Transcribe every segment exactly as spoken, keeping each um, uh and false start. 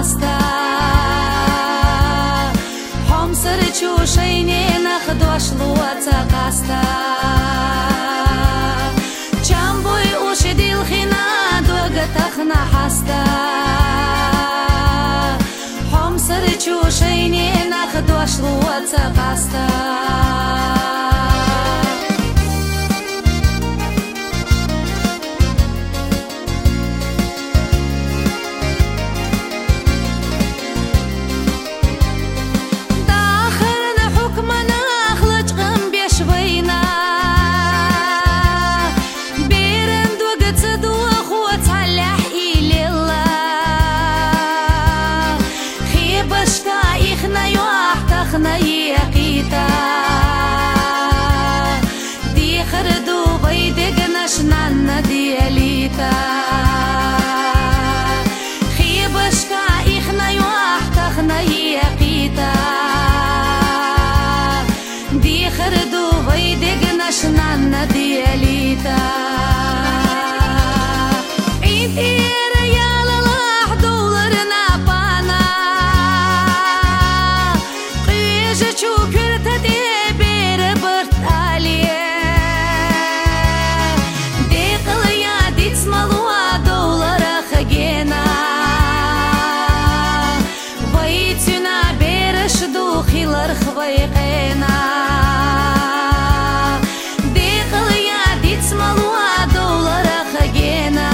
hasta Hom sărciu shayne nakhdosh luatsa qasta Chamboy ushidil khina doga takhna hasta Hom sărciu shayne nakhdosh luatsa qasta نشنان دياليتا خيبشكا إخنا يوحتخنا يقيتا دي خردو ويدق نشنان دياليتا عيدي ريال الله دولرنا بانا قيجة شوكرتا دي بير برتاليه خويقنا ديقل يا ديت مالوا دولار خجينا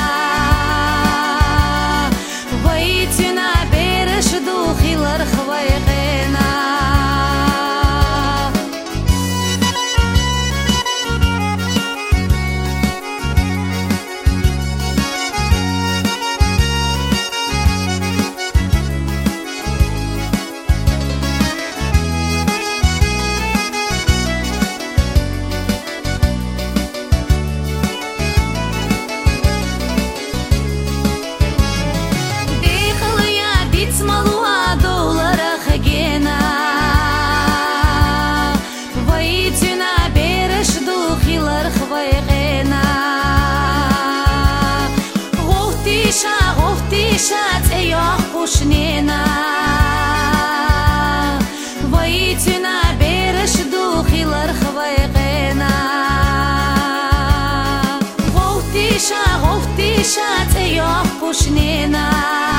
ويتنا بيرش دوخي لر خويقنا شات ايوه بوشنينا ويتنا بيرش دوخي لرخويقنا غوتي شا غوتي شات ايوه بوشنينا